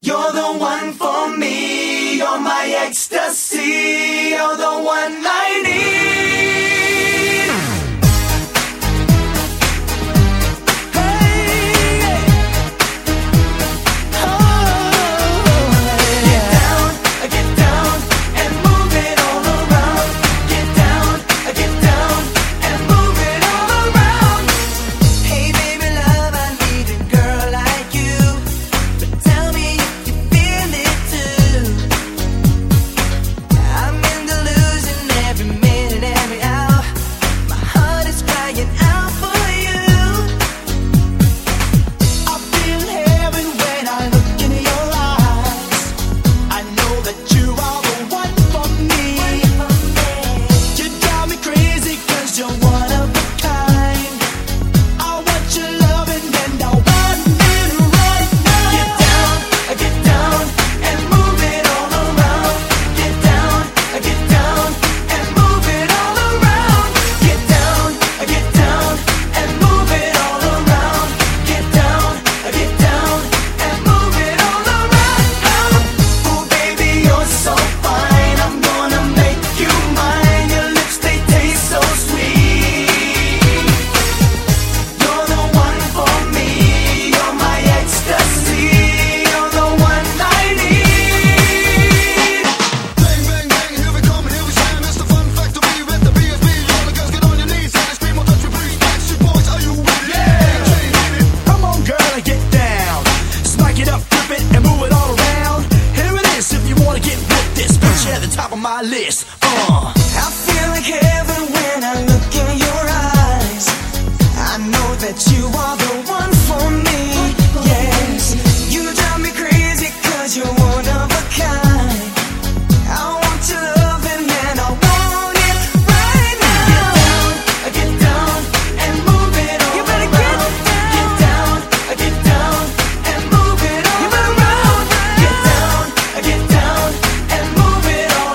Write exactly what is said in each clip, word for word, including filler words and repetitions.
You're the one for me, you're my ecstasy, you're the one I need. My list. Uh. I feel like heaven when I look in your eyes. I know that you are the one for me. Yes, you drive me crazy 'cause you're one of a kind. I want your loving and I want it right now. Get down, get down and move it all. You better around. Get down, get down and move it all. You better around. Get down, get down and move it all.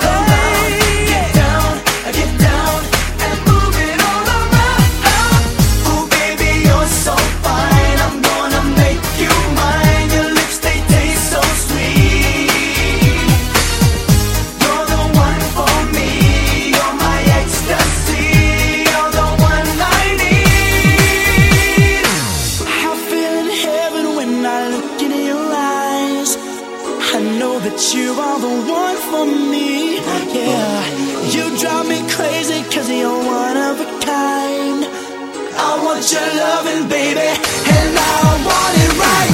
I know that you are the one for me, yeah. You drive me crazy 'cause you're one of a kind. I want your loving, baby, and I want it right.